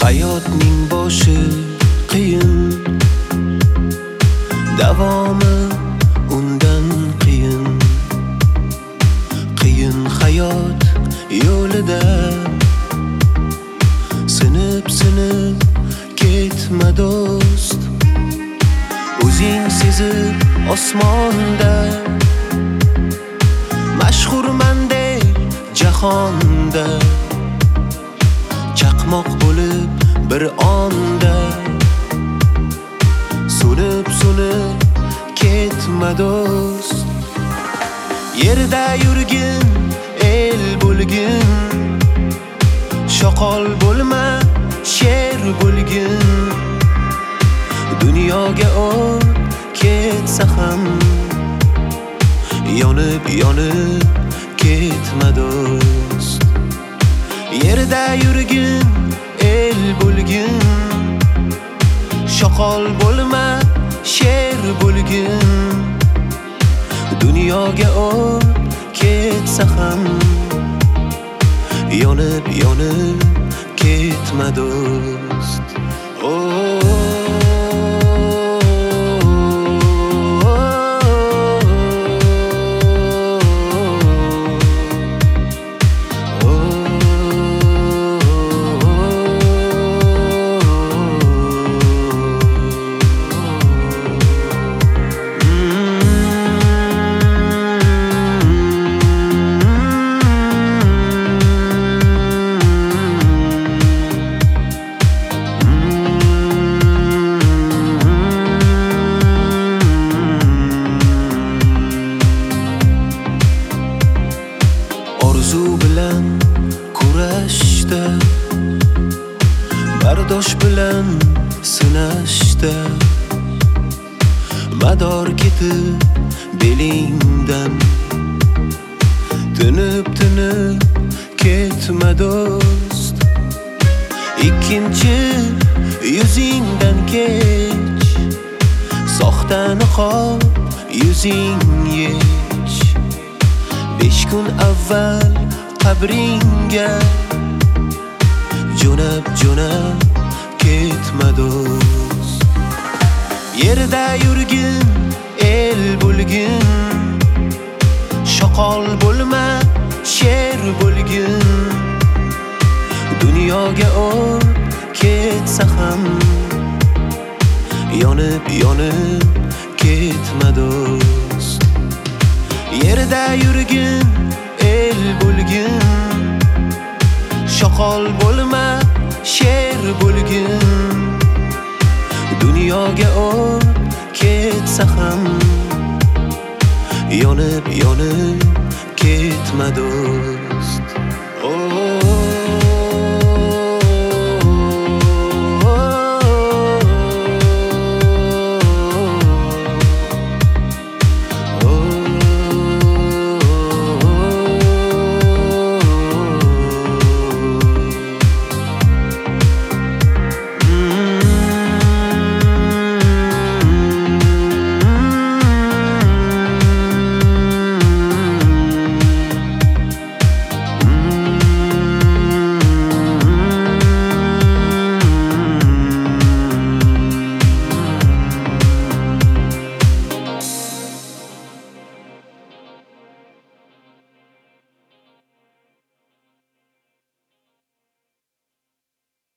Hayotning boshi qiyin, davomi undan qiyin. Qiyin hayot yo'lida sinib ketma do'st. O'zing sezib osmonda mashhurman deb jahonda, chaqmoq bo'lib bir onda so'nib ketma do'st. Yerda yurgin, el bo'lgin, shoqol bo'lma, sher bo'lgin. Dunyoga o't ketsa ham yonib ketma do'st. Yerda yurgin, el bo'lgin, shoqol bo'lma, sher bo'lgin. Dunyoga o't ketsa ham yonib ketma do'st. Orzu bilan kurashda, bardosh bilan sinashda, mador ketib belingdan tinib ketma do'st. Ikkinchi yuzingdan kech, soxta niqob yuzing yech. 5 kun avval qabringga jo'nab ketma do'st. Yerda yurgin, el bo'lgin, shoqol bo'lma, sher bo'lgin. Dunyoga o't ketsa ham yonib ketma do'st. Yerda yurgin, el bo'lgin, shoqol bo'lma, sher bo'lgin. Dunyoga o't ketsa ham yonib ketma do'st.